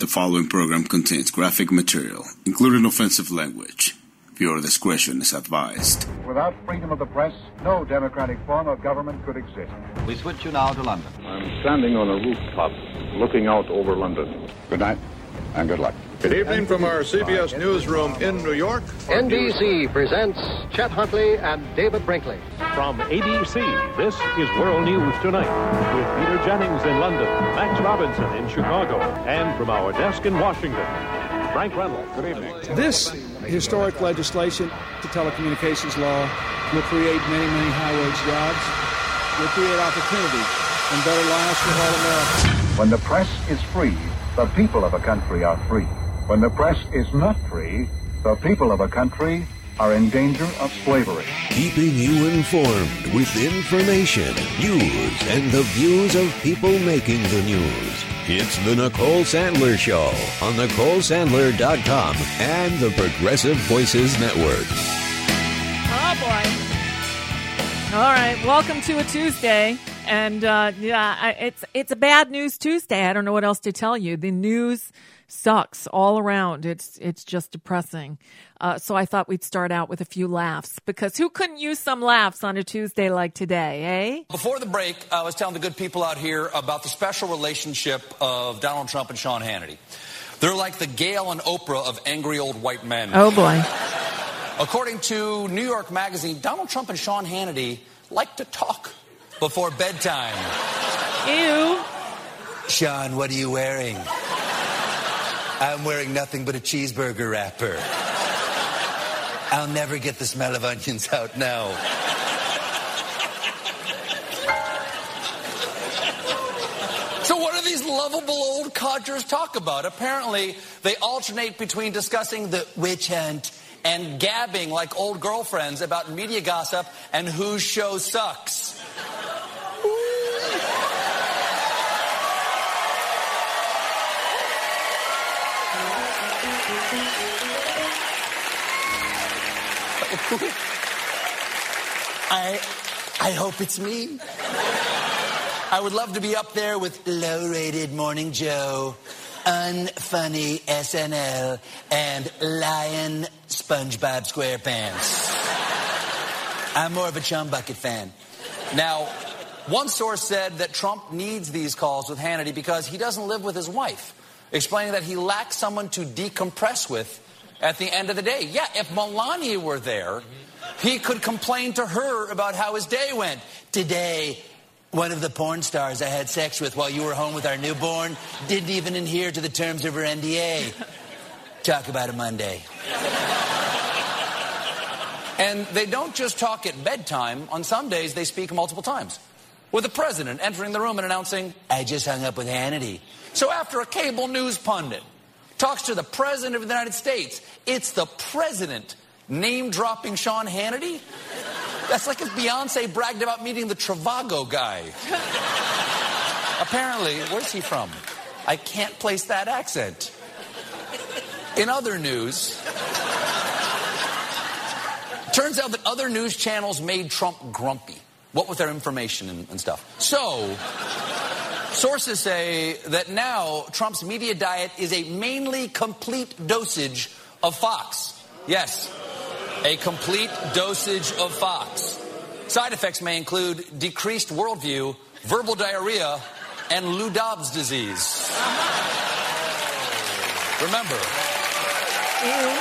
The following program contains graphic material, including offensive language. Viewer discretion is advised. Without freedom of the press, no democratic form of government could exist. We switch you now to London. I'm standing on a rooftop looking out over London. Good night and good luck. Good evening from our CBS newsroom in New York. NBC presents Chet Huntley and David Brinkley. From ABC, this is World News Tonight with Peter Jennings in London, Max Robinson in Chicago, and from our desk in Washington, Frank Reynolds. Good evening. This historic legislation, the telecommunications law, will create many, many high-wage jobs, will create opportunity and better lives for all Americans. When the press is free, the people of a country are free. When the press is not free, the people of a country are in danger of slavery. Keeping you informed with information, news, and the views of people making the news. It's the Nicole Sandler Show on NicoleSandler.com and the Progressive Voices Network. Oh, boy. All right, welcome to a Tuesday. And, it's a bad news Tuesday. I don't know what else to tell you. The news sucks all around. It's just depressing. So I thought we'd start out with a few laughs, because who couldn't use some laughs on a Tuesday like today, eh? Before the break, I was telling the good people out here about the special relationship of Donald Trump and Sean Hannity. They're like the Gayle and Oprah of angry old white men. Oh, boy. According to New York Magazine, Donald Trump and Sean Hannity like to talk before bedtime. Ew. Sean, what are you wearing? I'm wearing nothing but a cheeseburger wrapper. I'll never get the smell of onions out now. So what do these lovable old codgers talk about? Apparently, they alternate between discussing the witch hunt and gabbing like old girlfriends about media gossip and whose show sucks. I hope it's me. I would love to be up there with low-rated Morning Joe, unfunny SNL, and Lion SpongeBob SquarePants. I'm more of a Chum Bucket fan. Now, one source said that Trump needs these calls with Hannity because he doesn't live with his wife, explaining that he lacks someone to decompress with at the end of the day. Yeah, if Melania were there, he could complain to her about how his day went. Today, one of the porn stars I had sex with while you were home with our newborn didn't even adhere to the terms of her NDA. Talk about a Monday. And they don't just talk at bedtime. On some days, they speak multiple times, with the president entering the room and announcing, I just hung up with Hannity. So after a cable news pundit talks to the president of the United States, it's the president name-dropping Sean Hannity? That's like if Beyonce bragged about meeting the Trivago guy. Apparently, where's he from? I can't place that accent. In other news, turns out that other news channels made Trump grumpy, what with their information and stuff. So, sources say that now Trump's media diet is a mainly complete dosage of Fox. Yes, a complete dosage of Fox. Side effects may include decreased worldview, verbal diarrhea, and Lou Dobbs disease. Remember. Ew.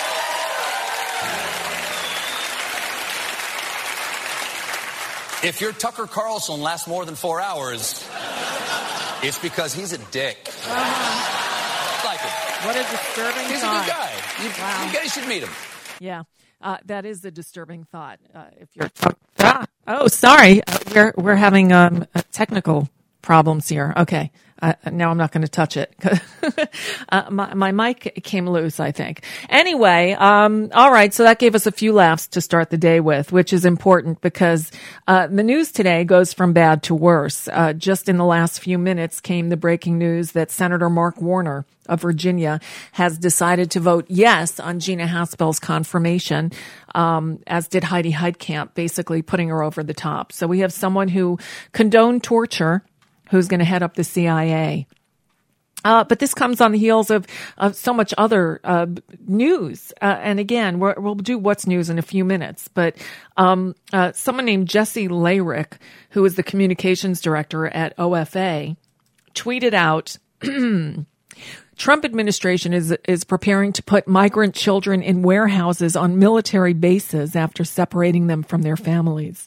If your Tucker Carlson lasts more than 4 hours, it's because he's a dick. Like him. What a disturbing He's thought. a good guy. You guys should meet him. Yeah, that is a disturbing thought. If you're oh, sorry, we're having technical problems here. Okay, now I'm not going to touch it. My mic came loose, I think. Anyway, all right. So that gave us a few laughs to start the day with, which is important because the news today goes from bad to worse. Just in the last few minutes came the breaking news that Senator Mark Warner of Virginia has decided to vote yes on Gina Haspel's confirmation, as did Heidi Heitkamp, basically putting her over the top. So we have someone who condoned torture, who's going to head up the CIA. But this comes on the heels of so much other news. And again, we'll do what's news in a few minutes. But someone named Jesse Layrick, who is the communications director at OFA, tweeted out, Trump administration is preparing to put migrant children in warehouses on military bases after separating them from their families.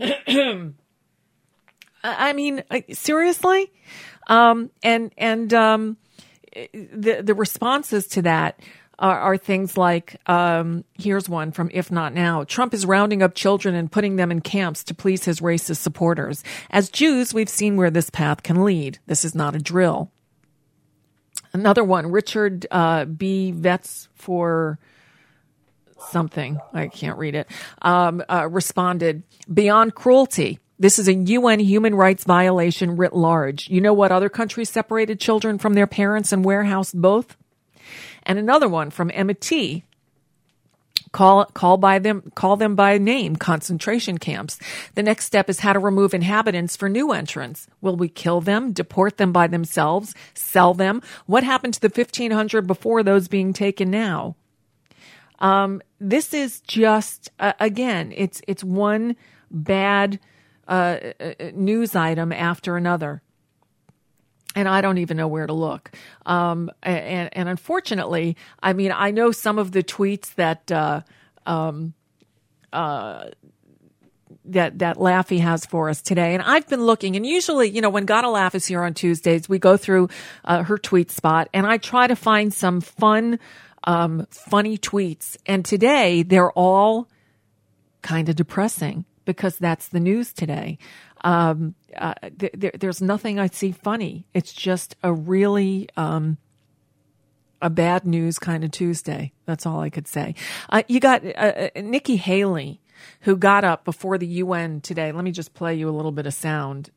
I mean, seriously? The responses to that are things like, here's one from If Not Now. Trump is rounding up children and putting them in camps to please his racist supporters. As Jews, we've seen where this path can lead. This is not a drill. Another one, Richard B. Vets for something, I can't read it, responded, beyond cruelty. This is a UN human rights violation writ large. You know what other countries separated children from their parents and warehoused both? And another one from Emma T. Call them by name, concentration camps. The next step is how to remove inhabitants for new entrants. Will we kill them, deport them by themselves, sell them? What happened to the 1,500 before those being taken now? This is just, again, it's one bad news item after another. And I don't even know where to look. And unfortunately, I mean, I know some of the tweets that Laffy has for us today. And I've been looking, and usually, you know, when Gotta Laugh is here on Tuesdays, we go through her tweet spot, and I try to find some funny tweets. And today, they're all kind of depressing because that's the news today. There's nothing I see funny. It's just a really a bad news kind of Tuesday. That's all I could say. You got Nikki Haley, who got up before the UN today. Let me just play you a little bit of sound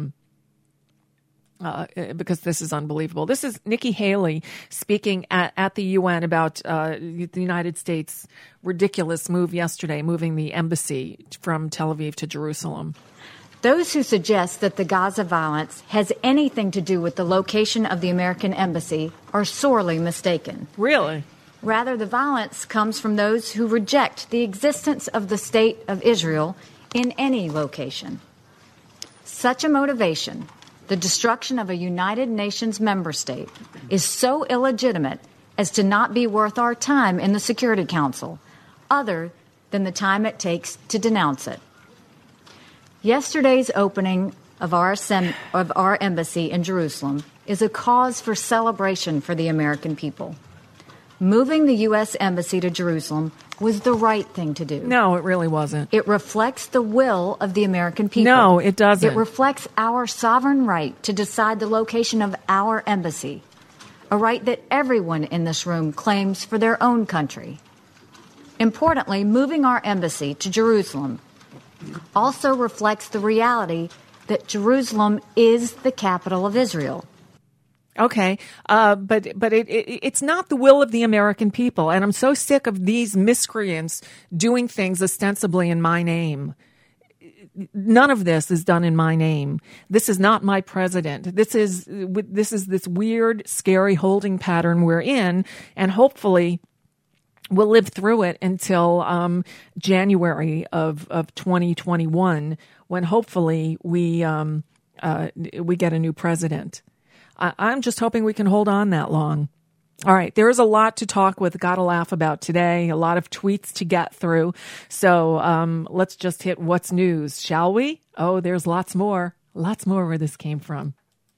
because this is unbelievable. This is Nikki Haley speaking at the UN about the United States' ridiculous move yesterday, moving the embassy from Tel Aviv to Jerusalem. Those who suggest that the Gaza violence has anything to do with the location of the American embassy are sorely mistaken. Really? Rather, the violence comes from those who reject the existence of the State of Israel in any location. Such a motivation, the destruction of a United Nations member state, is so illegitimate as to not be worth our time in the Security Council, other than the time it takes to denounce it. Yesterday's opening of our embassy in Jerusalem is a cause for celebration for the American people. Moving the U.S. Embassy to Jerusalem was the right thing to do. No, it really wasn't. It reflects the will of the American people. No, it doesn't. It reflects our sovereign right to decide the location of our embassy, a right that everyone in this room claims for their own country. Importantly, moving our embassy to Jerusalem also reflects the reality that Jerusalem is the capital of Israel. Okay, but it's not the will of the American people, and I'm so sick of these miscreants doing things ostensibly in my name. None of this is done in my name. This is not my president. This is this weird, scary holding pattern we're in, and hopefully we'll live through it until January of 2021, when hopefully we get a new president. I'm just hoping we can hold on that long. All right, there is a lot to talk with Gotta Laugh about today, a lot of tweets to get through. So let's just hit what's news, shall we? Oh, there's lots more where this came from.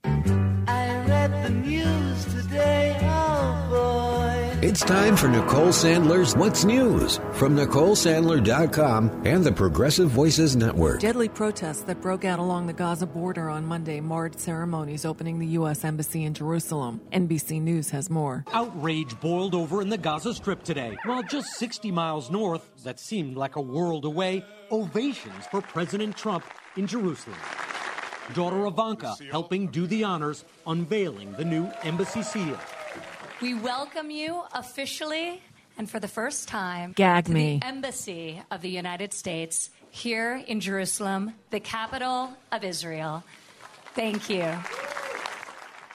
I read the news today, oh boy. It's time for Nicole Sandler's What's News from NicoleSandler.com and the Progressive Voices Network. Deadly protests that broke out along the Gaza border on Monday marred ceremonies opening the U.S. Embassy in Jerusalem. NBC News has more. Outrage boiled over in the Gaza Strip today. While just 60 miles north, that seemed like a world away, ovations for President Trump in Jerusalem. Daughter Ivanka helping do the honors, unveiling the new embassy seal. We welcome you officially and for the first time to the Embassy of the United States here in Jerusalem, the capital of Israel. Thank you.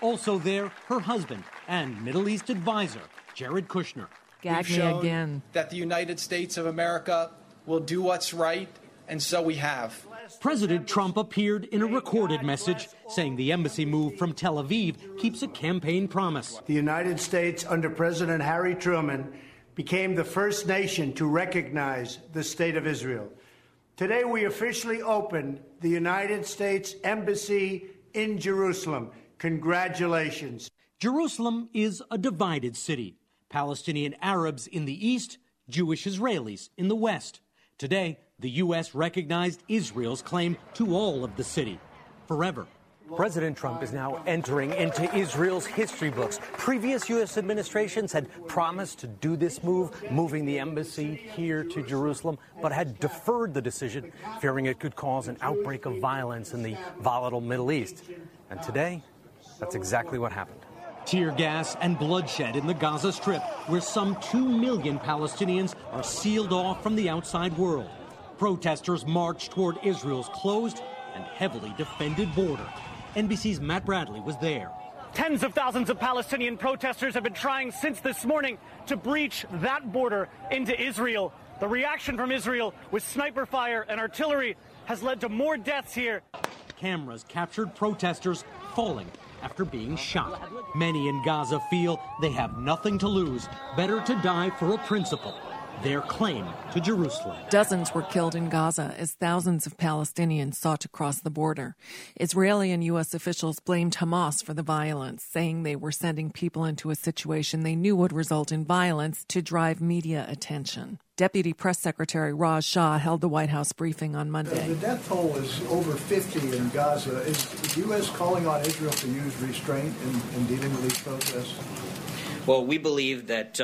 Also there, her husband and Middle East advisor, Jared Kushner. Gag me again. That the United States of America will do what's right, and so we have. President Trump appeared in a recorded message saying the embassy move from Tel Aviv keeps a campaign promise. The United States, under President Harry Truman, became the first nation to recognize the State of Israel. Today, we officially opened the United States Embassy in Jerusalem. Congratulations. Jerusalem is a divided city. Palestinian Arabs in the east, Jewish Israelis in the west. Today, the U.S. recognized Israel's claim to all of the city forever. President Trump is now entering into Israel's history books. Previous U.S. administrations had promised to do this move, moving the embassy here to Jerusalem, but had deferred the decision, fearing it could cause an outbreak of violence in the volatile Middle East. And today, that's exactly what happened. Tear gas and bloodshed in the Gaza Strip, where some 2 million Palestinians are sealed off from the outside world. Protesters marched toward Israel's closed and heavily defended border. NBC's Matt Bradley was there. Tens of thousands of Palestinian protesters have been trying since this morning to breach that border into Israel. The reaction from Israel with sniper fire and artillery has led to more deaths here. Cameras captured protesters falling after being shot. Many in Gaza feel they have nothing to lose. Better to die for a principle. Their claim to Jerusalem. Dozens were killed in Gaza as thousands of Palestinians sought to cross the border. Israeli and U.S. officials blamed Hamas for the violence, saying they were sending people into a situation they knew would result in violence to drive media attention. Deputy Press Secretary Raj Shah held the White House briefing on Monday. The death toll is over 50 in Gaza. Is the U.S. calling on Israel to use restraint in dealing with these protests? Well, we believe that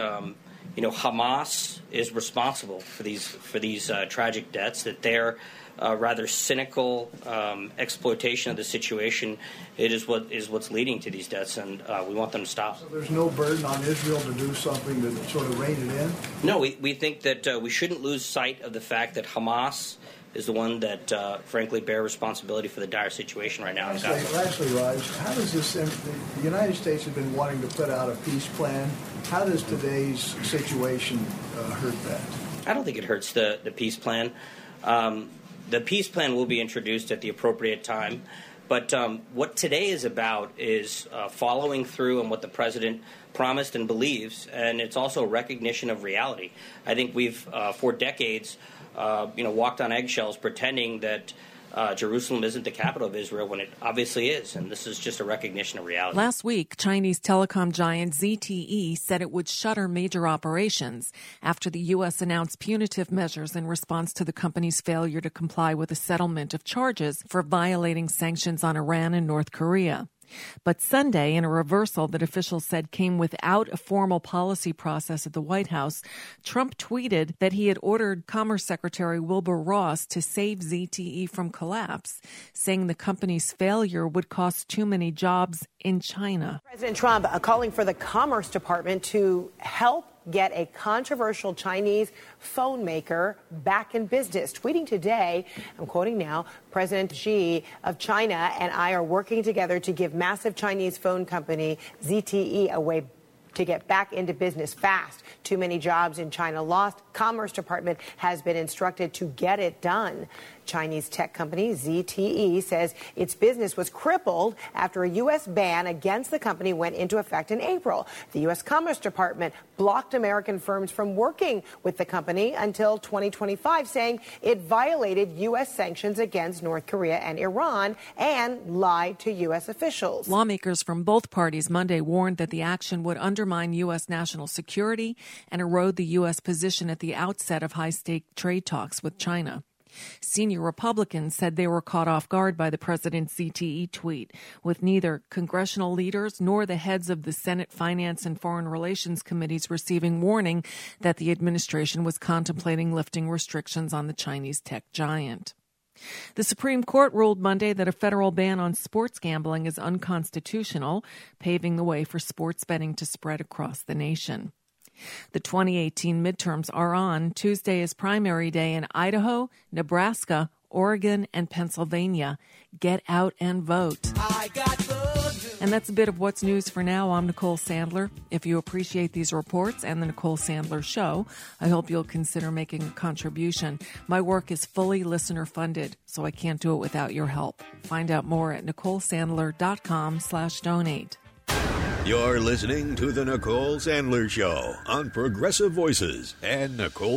Hamas is responsible for these tragic deaths, that their rather cynical exploitation of the situation is what's leading to these deaths, and we want them to stop. So there's no burden on Israel to do something to sort of rein it in? No, we think that we shouldn't lose sight of the fact that Hamas is the one that, frankly, bear responsibility for the dire situation right now in Gaza. Lastly, Raj, how does this? The United States has been wanting to put out a peace plan. How does today's situation hurt that? I don't think it hurts the peace plan. The peace plan will be introduced at the appropriate time. But what today is about is following through on what the president promised and believes, and it's also a recognition of reality. I think we've, for decades, walked on eggshells pretending that Jerusalem isn't the capital of Israel when it obviously is, and this is just a recognition of reality. Last week, Chinese telecom giant ZTE said it would shutter major operations after the U.S. announced punitive measures in response to the company's failure to comply with a settlement of charges for violating sanctions on Iran and North Korea. But Sunday, in a reversal that officials said came without a formal policy process at the White House, Trump tweeted that he had ordered Commerce Secretary Wilbur Ross to save ZTE from collapse, saying the company's failure would cost too many jobs in China. President Trump calling for the Commerce Department to help get a controversial Chinese phone maker back in business. Tweeting today, I'm quoting now, President Xi of China and I are working together to give massive Chinese phone company ZTE a way to get back into business fast. Too many jobs in China lost. Commerce Department has been instructed to get it done. Chinese tech company ZTE says its business was crippled after a U.S. ban against the company went into effect in April. The U.S. Commerce Department blocked American firms from working with the company until 2025, saying it violated U.S. sanctions against North Korea and Iran and lied to U.S. officials. Lawmakers from both parties Monday warned that the action would undermine U.S. national security and erode the U.S. position at the outset of high-stake trade talks with China. Senior Republicans said they were caught off guard by the president's ZTE tweet, with neither congressional leaders nor the heads of the Senate Finance and Foreign Relations Committees receiving warning that the administration was contemplating lifting restrictions on the Chinese tech giant. The Supreme Court ruled Monday that a federal ban on sports gambling is unconstitutional, paving the way for sports betting to spread across the nation. The 2018 midterms are on. Tuesday is primary day in Idaho, Nebraska, Oregon, and Pennsylvania. Get out and vote. I got the news. And that's a bit of what's news for now. I'm Nicole Sandler. If you appreciate these reports and the Nicole Sandler Show, I hope you'll consider making a contribution. My work is fully listener funded, so I can't do it without your help. Find out more at NicoleSandler.com/donate. You're listening to The Nicole Sandler Show on Progressive Voices and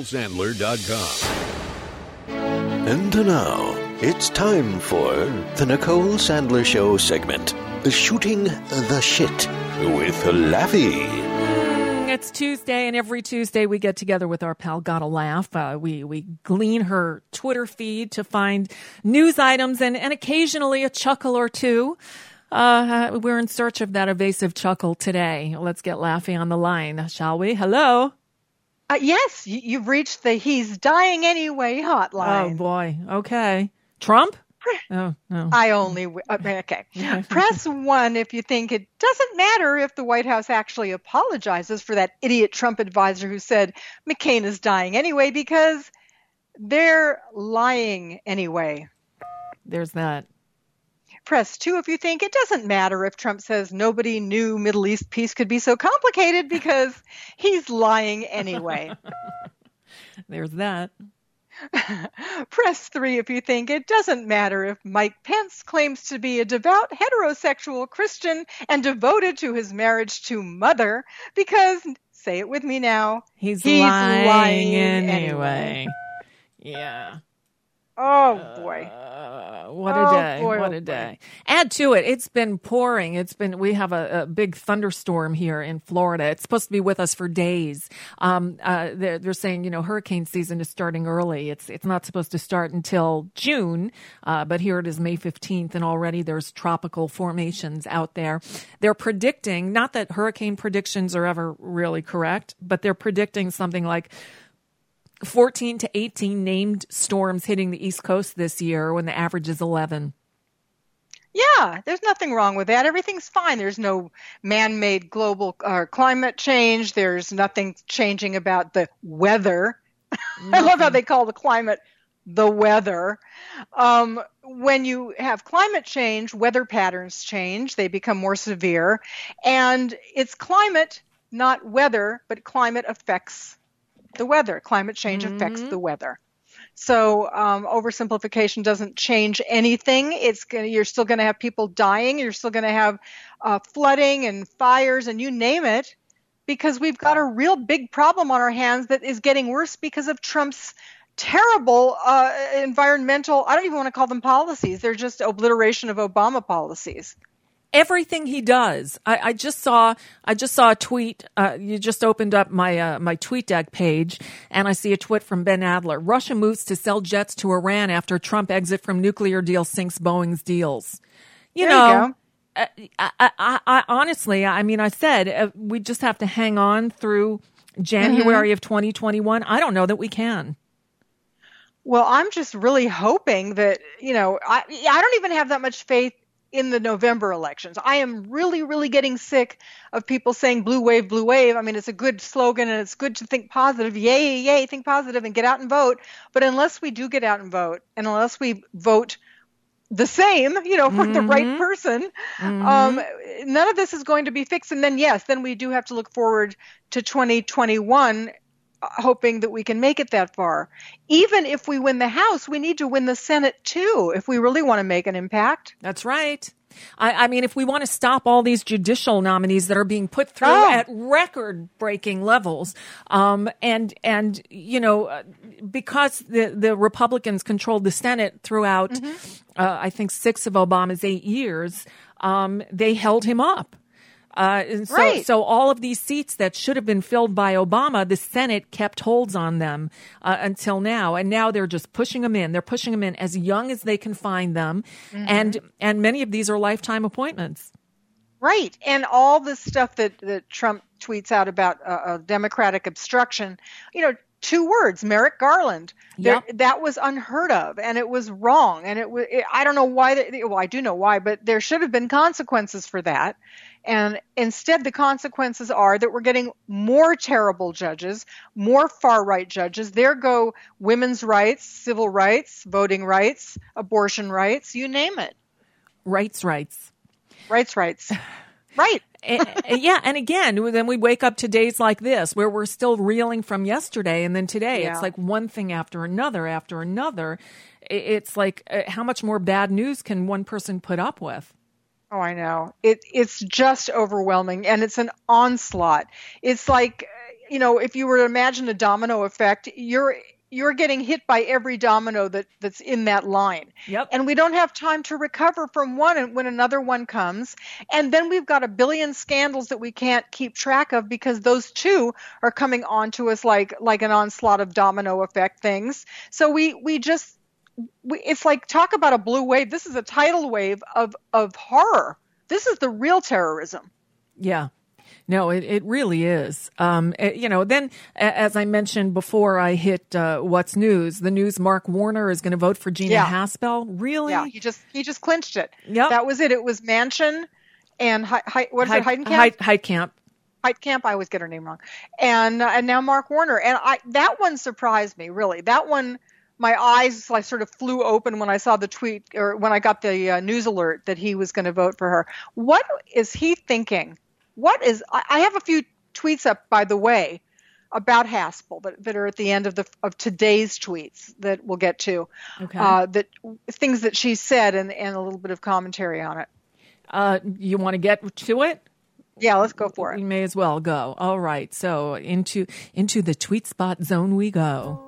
NicoleSandler.com. And now, it's time for The Nicole Sandler Show segment, Shooting the Shit with Laffy. It's Tuesday, and every Tuesday we get together with our pal Gotta Laugh. We glean her Twitter feed to find news items and occasionally a chuckle or two. We're in search of that evasive chuckle today. Let's get Laffy on the line, shall we? Hello? Yes, you've reached the He's Dying Anyway hotline. Oh, boy. Okay. Trump? Oh, no. Okay. Press 1 if you think it doesn't matter if the White House actually apologizes for that idiot Trump advisor who said McCain is dying anyway, because they're lying anyway. There's that. Press 2 if you think it doesn't matter if Trump says nobody knew Middle East peace could be so complicated, because he's lying anyway. There's that. Press 3 if you think it doesn't matter if Mike Pence claims to be a devout heterosexual Christian and devoted to his marriage to Mother, because, say it with me now, he's lying anyway. Yeah. Oh, boy. What a day. What a day. Add to it, it's been pouring. We have a big thunderstorm here in Florida. It's supposed to be with us for days. They're saying, hurricane season is starting early. It's not supposed to start until June, but here it is May 15th, and already there's tropical formations out there. They're predicting, not that hurricane predictions are ever really correct, but they're predicting something like 14 to 18 named storms hitting the East Coast this year when the average is 11. Yeah, there's nothing wrong with that. Everything's fine. There's no man-made global climate change. There's nothing changing about the weather. I love how they call the climate the weather. When you have climate change, weather patterns change. They become more severe. And it's climate, not weather, but climate affects the weather. Climate change affects the weather. So oversimplification doesn't change anything. You're still going to have people dying. You're still going to have flooding and fires and you name it, because we've got a real big problem on our hands that is getting worse because of Trump's terrible environmental, I don't even want to call them policies. They're just obliteration of Obama policies. Everything he does. I just saw a tweet. You just opened up my TweetDeck page, and I see a tweet from Ben Adler. Russia moves to sell jets to Iran after Trump exit from nuclear deal sinks Boeing's deals. You know, I honestly, I said we just have to hang on through January of 2021. I don't know that we can. Well, I'm just really hoping that, I don't even have that much faith in the November elections. I am really, really getting sick of people saying blue wave, blue wave. I mean, it's a good slogan and it's good to think positive. Yay, yay, think positive and get out and vote. But unless we do get out and vote, and unless we vote the same, for the right person, none of this is going to be fixed. And then, then we do have to look forward to 2021, hoping that we can make it that far. Even if we win the House, we need to win the Senate too, if we really want to make an impact. That's right. I mean, if we want to stop all these judicial nominees that are being put through at record-breaking levels, because the Republicans controlled the Senate throughout, I think 6 of Obama's 8 years, they held him up. So all of these seats that should have been filled by Obama, the Senate kept holds on them until now. And now they're just pushing them in. They're pushing them in as young as they can find them. And many of these are lifetime appointments. Right. And all the stuff that Trump tweets out about Democratic obstruction, 2 words, Merrick Garland. Yep. That was unheard of, and it was wrong. And I don't know why. I do know why, but there should have been consequences for that. And instead, the consequences are that we're getting more terrible judges, more far-right judges. There go women's rights, civil rights, voting rights, abortion rights, you name it. Rights. Rights. Right. Yeah. And again, then we wake up to days like this where we're still reeling from yesterday. And then today it's like one thing after another. It's like, how much more bad news can one person put up with? Oh, I know. It's just overwhelming, and it's an onslaught. It's like, if you were to imagine a domino effect, you're getting hit by every domino that's in that line. Yep. And we don't have time to recover from one when another one comes. And then we've got a billion scandals that we can't keep track of because those two are coming onto us like an onslaught of domino effect things. So it's like, talk about a blue wave. This is a tidal wave of horror. This is the real terrorism. Yeah. No, it really is. Then, as I mentioned before, I hit What's News. The news, Mark Warner is going to vote for Gina Haspel. Really? Yeah, he just clinched it. Yep. That was it. It was Manchin and Heidenkamp? Heitkamp. Heitkamp. I always get her name wrong. And now Mark Warner. And that one surprised me, really. That one, my eyes sort of flew open when I saw the tweet, or when I got the news alert that he was going to vote for her. What is he thinking? I have a few tweets up, by the way, about Haspel that are at the end of today's tweets that we'll get to. Okay. That things that she said and a little bit of commentary on it. You want to get to it? Yeah, let's go for it. We may as well go. All right. So into the tweet spot zone we go.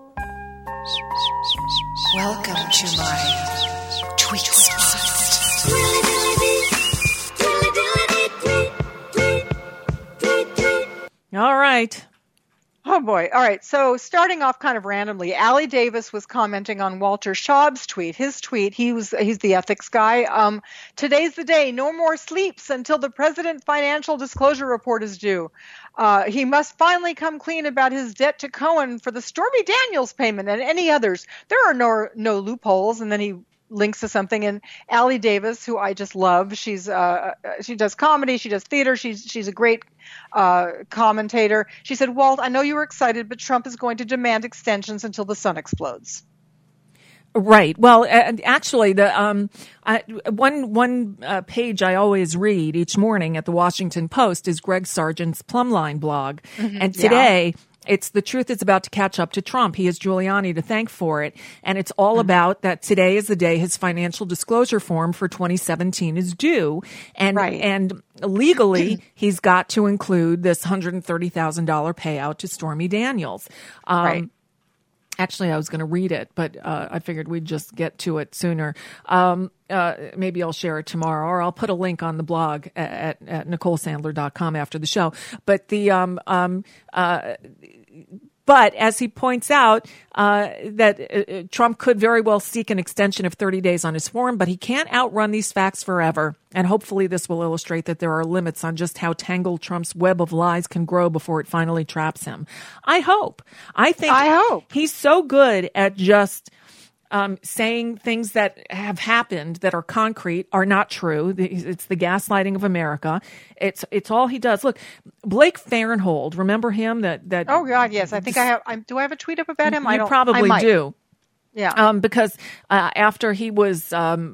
Welcome to my tweet spot. All right. Oh, boy. All right. So starting off kind of randomly, Allie Davis was commenting on Walter Schaub's tweet. His tweet, he's the ethics guy. Today's the day. No more sleeps until the president financial disclosure report is due. He must finally come clean about his debt to Cohen for the Stormy Daniels payment and any others. There are no loopholes. And then he links to something, and Allie Davis, who I just love, she does comedy, she does theater, she's a great commentator. She said, Walt, I know you were excited, but Trump is going to demand extensions until the sun explodes. Right. Well, actually, the one page I always read each morning at the Washington Post is Greg Sargent's Plumline blog, and today. It's the truth is about to catch up to Trump. He has Giuliani to thank for it. And it's all about that today is the day his financial disclosure form for 2017 is due. And legally, he's got to include this $130,000 payout to Stormy Daniels. Right. Actually, I was going to read it, but I figured we'd just get to it sooner. Maybe I'll share it tomorrow, or I'll put a link on the blog at NicoleSandler.com after the show. But but as he points out, that Trump could very well seek an extension of 30 days on his form, but he can't outrun these facts forever. And hopefully this will illustrate that there are limits on just how tangled Trump's web of lies can grow before it finally traps him. I hope. He's so good at just saying things that have happened that are concrete, are not true. It's the gaslighting of America. It's all he does. Look, Blake Farenthold, remember him? That oh God, yes. I think I have. Do I have a tweet up about him? You probably do. Yeah. Because after he was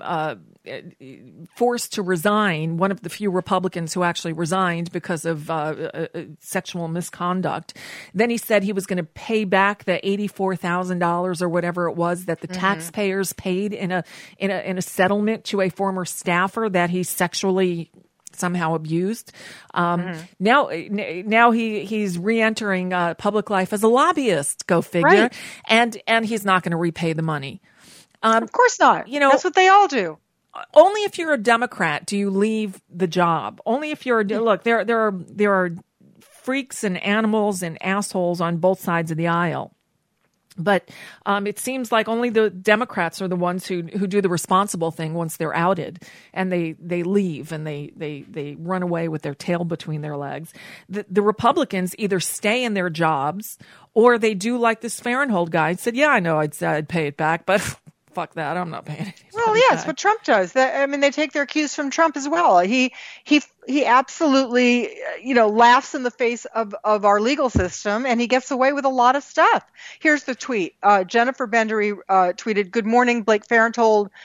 forced to resign, one of the few Republicans who actually resigned because of sexual misconduct, then he said he was going to pay back the $84,000 or whatever it was that the taxpayers paid in a settlement to a former staffer that he sexually somehow abused. Now he's re-entering public life as a lobbyist. Go figure. Right. And he's not going to repay the money. Of course not. That's what they all do. Only if you're a Democrat do you leave the job. Only if you're look. There are freaks and animals and assholes on both sides of the aisle. But it seems like only the Democrats are the ones who do the responsible thing once they're outed, and they leave and they run away with their tail between their legs. The Republicans either stay in their jobs or they do like this Farenthold guy said, yeah, I know I'd pay it back, but fuck that, I'm not paying it. Well, yeah, it's what Trump does. They take their cues from Trump as well. He absolutely, laughs in the face of our legal system, and he gets away with a lot of stuff. Here's the tweet. Jennifer Bendery tweeted, "Good morning, Blake Farenthold.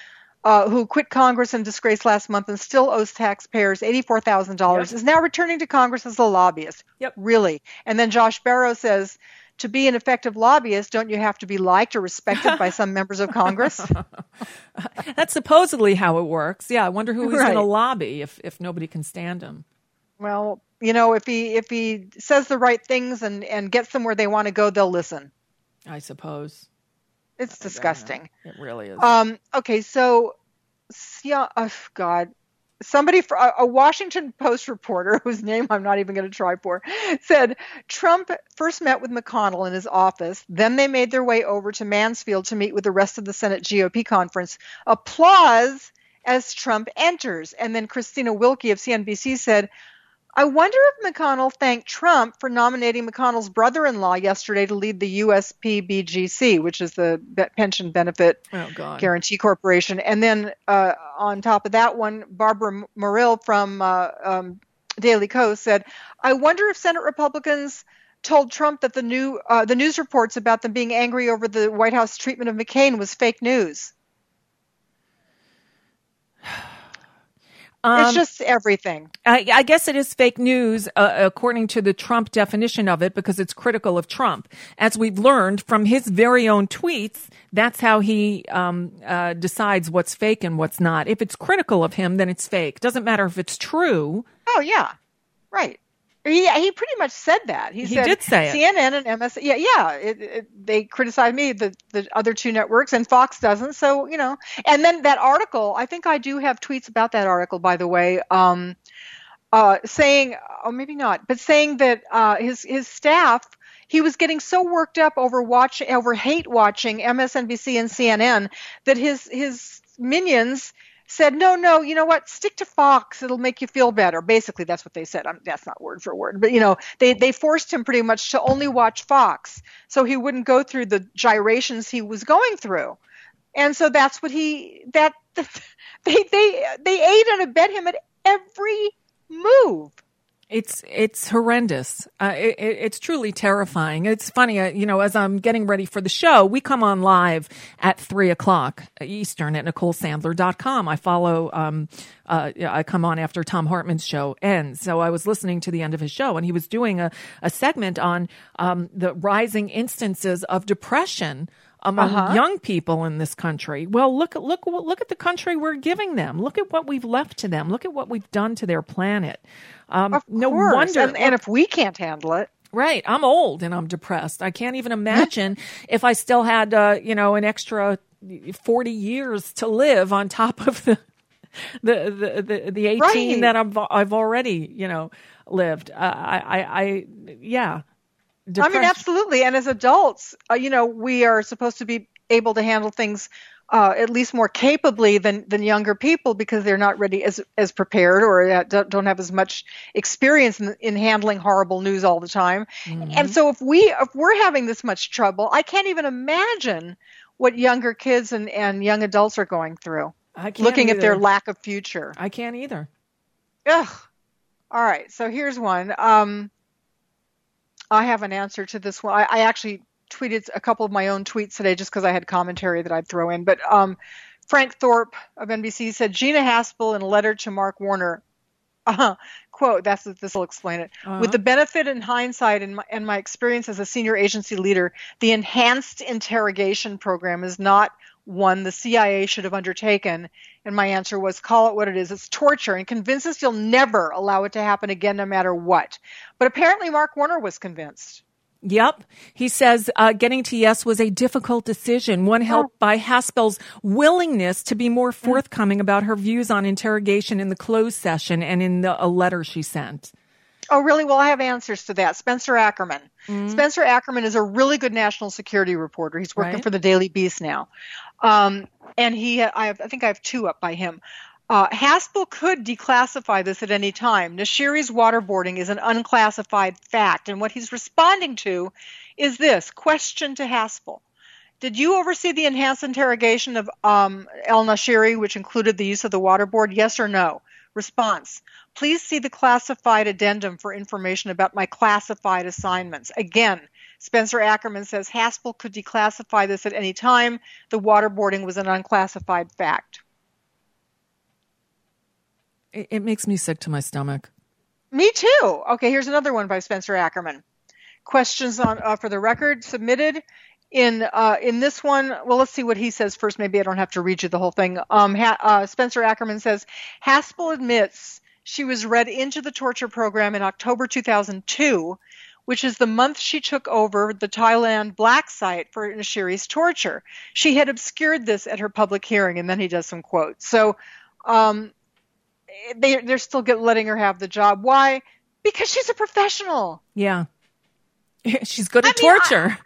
who quit Congress in disgrace last month and still owes taxpayers $84,000, is now returning to Congress as a lobbyist. Yep. Really. And then Josh Barrow says, to be an effective lobbyist, don't you have to be liked or respected by some members of Congress? That's supposedly how it works. Yeah, I wonder who he's Right. going to lobby if nobody can stand him. Well, if he says the right things and gets them where they want to go, they'll listen. I suppose. It's disgusting. It really is. Okay, so, yeah, oh, God. Somebody, a Washington Post reporter, whose name I'm not even going to try for, said Trump first met with McConnell in his office. Then they made their way over to Mansfield to meet with the rest of the Senate GOP conference. Applause as Trump enters. And then Christina Wilkie of CNBC said, I wonder if McConnell thanked Trump for nominating McConnell's brother-in-law yesterday to lead the USPBGC, which is the Pension Benefit Guarantee Corporation. And then on top of that one, Barbara Murrill from Daily Kos said, I wonder if Senate Republicans told Trump that the news reports about them being angry over the White House treatment of McCain was fake news. It's just everything. I guess it is fake news according to the Trump definition of it because it's critical of Trump. As we've learned from his very own tweets, that's how he decides what's fake and what's not. If it's critical of him, then it's fake. Doesn't matter if it's true. Oh, yeah. Right. He pretty much said that. He said, did say it. CNN and MS. They criticize me, the other two networks, and Fox doesn't. So, and then that article, I think I do have tweets about that article, by the way, saying, or maybe not, but saying that his staff, he was getting so worked up over hate watching MSNBC and CNN that his minions said, no, you know what? Stick to Fox. It'll make you feel better. Basically, that's what they said. That's not word for word. But, they forced him pretty much to only watch Fox so he wouldn't go through the gyrations he was going through. And so that's what they aid and abet him at every move. It's horrendous. It's truly terrifying. It's funny, as I'm getting ready for the show, we come on live at 3:00 Eastern at NicoleSandler.com. I follow, I come on after Tom Hartman's show ends. So I was listening to the end of his show and he was doing a segment on the rising instances of depression among young people in this country. Well, look at the country we're giving them. Look at what we've left to them. Look at what we've done to their planet. No wonder. And if we can't handle it. Right. I'm old and I'm depressed. I can't even imagine if I still had, an extra 40 years to live on top of the 18 right. that I've already, lived. Depression. I mean, absolutely. And as adults, we are supposed to be able to handle things at least more capably than younger people because they're not ready as prepared or don't have as much experience in handling horrible news all the time. Mm-hmm. And so if we're having this much trouble, I can't even imagine what younger kids and young adults are going through. Looking at their lack of future. I can't either. Ugh. All right. So here's one. I have an answer to this one. I actually tweeted a couple of my own tweets today just because I had commentary that I'd throw in. But Frank Thorpe of NBC said, Gina Haspel in a letter to Mark Warner, quote, this will explain it. With the benefit and hindsight and my experience as a senior agency leader, the enhanced interrogation program is not one the CIA should have undertaken. And my answer was, call it what it is. It's torture, and convince us you'll never allow it to happen again no matter what. But apparently Mark Warner was convinced. Yep. He says getting to yes was a difficult decision, one helped by Haspel's willingness to be more forthcoming about her views on interrogation in the closed session and in a letter she sent. Oh, really? Well, I have answers to that. Spencer Ackerman. Mm-hmm. Spencer Ackerman is a really good national security reporter. He's working for the Daily Beast now. And I think I have two up by him. Haspel could declassify this at any time. Nashiri's waterboarding is an unclassified fact. And what he's responding to is this question to Haspel. Did you oversee the enhanced interrogation of El-Nashiri, which included the use of the waterboard? Yes or no? Response. Please see the classified addendum for information about my classified assignments. Again, Spencer Ackerman says Haspel could declassify this at any time. The waterboarding was an unclassified fact. It makes me sick to my stomach. Me too. Okay, here's another one by Spencer Ackerman. Questions on for the record submitted in this one. Well, let's see what he says first. Maybe I don't have to read you the whole thing. Spencer Ackerman says Haspel admits she was read into the torture program in October 2002, which is the month she took over the Thailand black site for Nashiri's torture. She had obscured this at her public hearing, and then he does some quotes. So they're still letting her have the job. Why? Because she's a professional. Yeah. She's good at torture.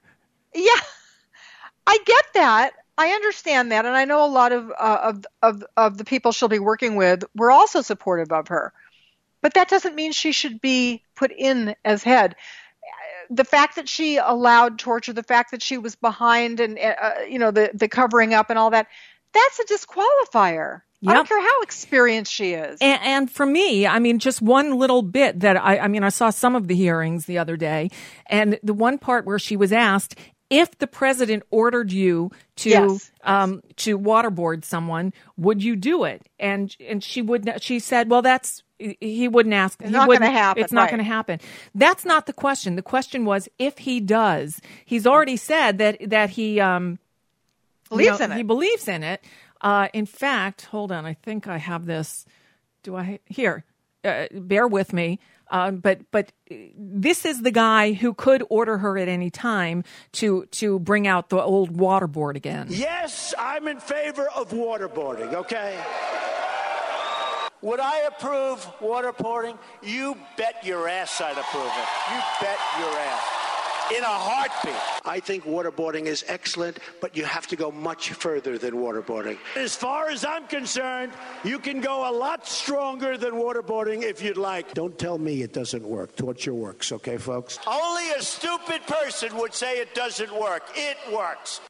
I get that. I understand that, and I know a lot of the people she'll be working with were also supportive of her. But that doesn't mean she should be put in as head. The fact that she allowed torture, the fact that she was behind and the covering up and all that, that's a disqualifier. Yep. I don't care how experienced she is. And for me, I mean, just one little bit that I saw some of the hearings the other day, and the one part where she was asked, if the president ordered you to waterboard someone, would you do it? And she said, well, he wouldn't ask. It's not going to happen. It's not going to happen. That's not the question. The question was, if he does, he's already said that he believes in it. He believes in it. In fact, hold on. I think I have this. Here? Bear with me. But this is the guy who could order her at any time to bring out the old waterboard again. Yes, I'm in favor of waterboarding, okay? Would I approve waterboarding? You bet your ass I'd approve it. You bet your ass. In a heartbeat. I think waterboarding is excellent, but you have to go much further than waterboarding. As far as I'm concerned, you can go a lot stronger than waterboarding if you'd like. Don't tell me it doesn't work. Torture works, okay, folks? Only a stupid person would say it doesn't work. It works.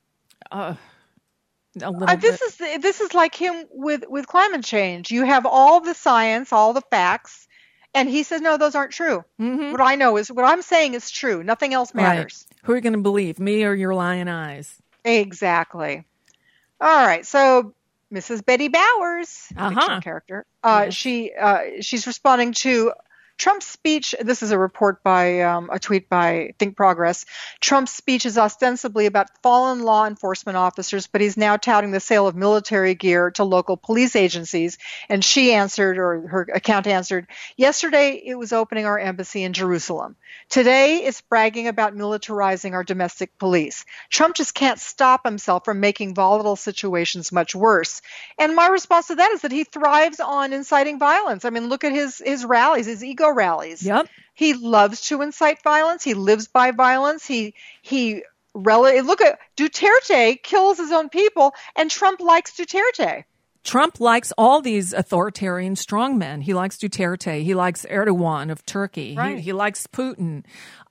This is like him with climate change. You have all the science, all the facts, and he says, no, those aren't true. Mm-hmm. What I'm saying is true. Nothing else matters. Right. Who are you going to believe, me or your lying eyes? Exactly. All right. So Mrs. Betty Bowers, fictional character, yes. She's responding to Trump's speech. This is a report by a tweet by Think Progress. Trump's speech is ostensibly about fallen law enforcement officers, but he's now touting the sale of military gear to local police agencies. And she answered, or her account answered, yesterday it was opening our embassy in Jerusalem. Today it's bragging about militarizing our domestic police. Trump just can't stop himself from making volatile situations much worse. And my response to that is that he thrives on inciting violence. I mean, look at his rallies, his ego rallies. Yep. He loves to incite violence. He lives by violence. Look at Duterte kills his own people, and Trump likes Duterte. Trump likes all these authoritarian strongmen. He likes Duterte. He likes Erdogan of Turkey. Right. He likes Putin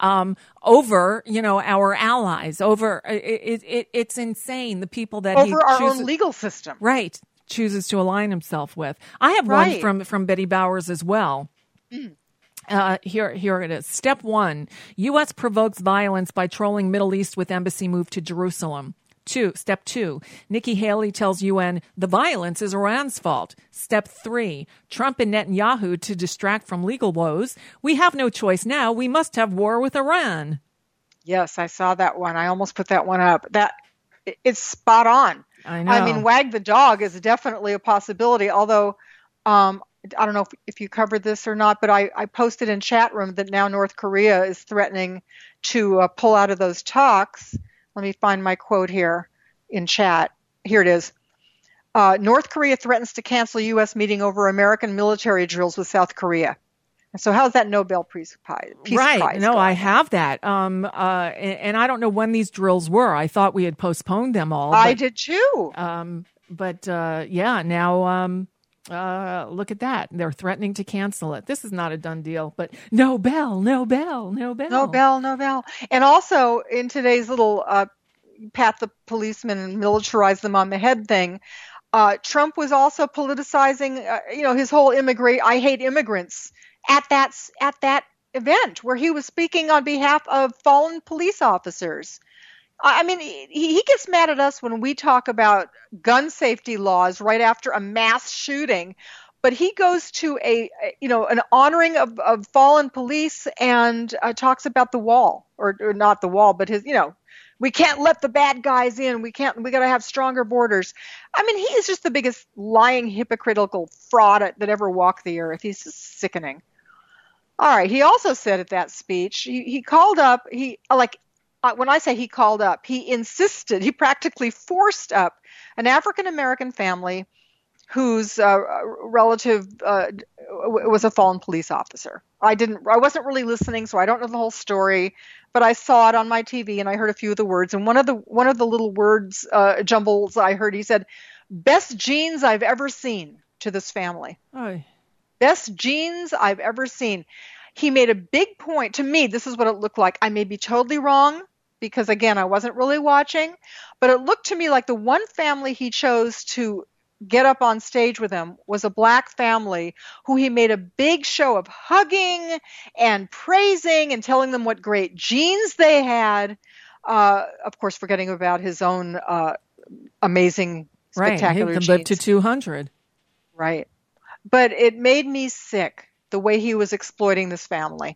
over, our allies. Over it's insane. The people that over our own legal system, right, chooses to align himself with. I have one from Betty Bowers as well. Mm. Here it is. Step 1, U.S. provokes violence by trolling Middle East with embassy move to Jerusalem. Step 2, Nikki Haley tells UN the violence is Iran's fault. Step 3, Trump and Netanyahu to distract from legal woes. We have no choice now. We must have war with Iran. Yes, I saw that one. I almost put that one up. It's spot on. I know. I mean, wag the dog is definitely a possibility, although I don't know if you covered this or not, but I posted in chat room that now North Korea is threatening to pull out of those talks. Let me find my quote here in chat. Here it is. North Korea threatens to cancel U.S. meeting over American military drills with South Korea. And so how's that Nobel Peace Prize? Right. No, I have that. And I don't know when these drills were. I thought we had postponed them all. I did too. Now look at that. They're threatening to cancel it. This is not a done deal, but Nobel. And also in today's little pat the policeman and militarize them on the head thing, Trump was also politicizing, his whole I hate immigrants at that event where he was speaking on behalf of fallen police officers. I mean, he gets mad at us when we talk about gun safety laws right after a mass shooting, But he goes to an honoring of fallen police and talks about the wall, or not the wall, but we can't let the bad guys in. We got to have stronger borders. I mean, he is just the biggest lying, hypocritical fraud that ever walked the earth. He's just sickening. All right. He also said at that speech, he called up, when I say he called up, he insisted, he practically forced up an African-American family whose relative was a fallen police officer. I wasn't really listening, so I don't know the whole story, but I saw it on my TV and I heard a few of the words. And one of the little words jumbles I heard, he said, "Best jeans I've ever seen," to this family. Oh. Best jeans I've ever seen. He made a big point. To me, this is what it looked like. I may be totally wrong because, again, I wasn't really watching, but it looked to me like the one family he chose to get up on stage with him was a black family who he made a big show of hugging and praising and telling them what great genes they had, of course forgetting about his own amazing, spectacular Right, he could genes. live to 200. Right. But it made me sick, the way he was exploiting this family.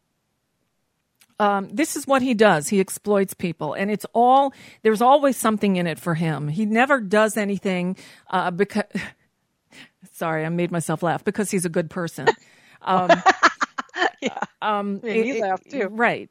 This is what he does. He exploits people, and there's always something in it for him. He never does anything because, sorry, I made myself laugh, because he's a good person. He laughed too. Right.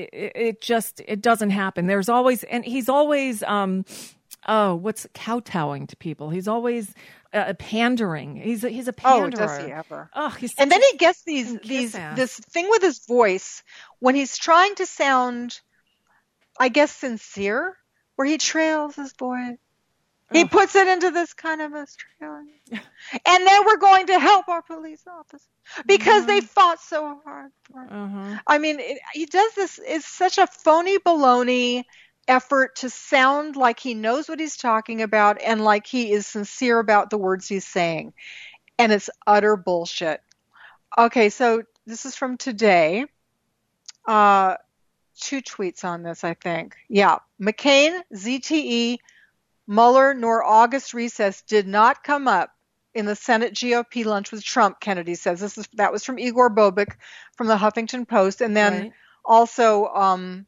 It doesn't happen. There's always, and he's always, what's kowtowing to people. He's always pandering. He's a panderer. Oh, does he ever? Oh, and then he gets this thing with his voice when he's trying to sound, I guess, sincere, where he trails his voice. He puts it into this kind of a trail. And then we're going to help our police officers because they fought so hard for it. I mean, he does this. It's such a phony baloney effort to sound like he knows what he's talking about and like he is sincere about the words he's saying. And it's utter bullshit. Okay, so this is from today. 2 tweets on this, I think. Yeah. McCain, ZTE, Mueller, nor August recess did not come up in the Senate GOP lunch with Trump, Kennedy says. That was from Igor Bobek from the Huffington Post. And then also,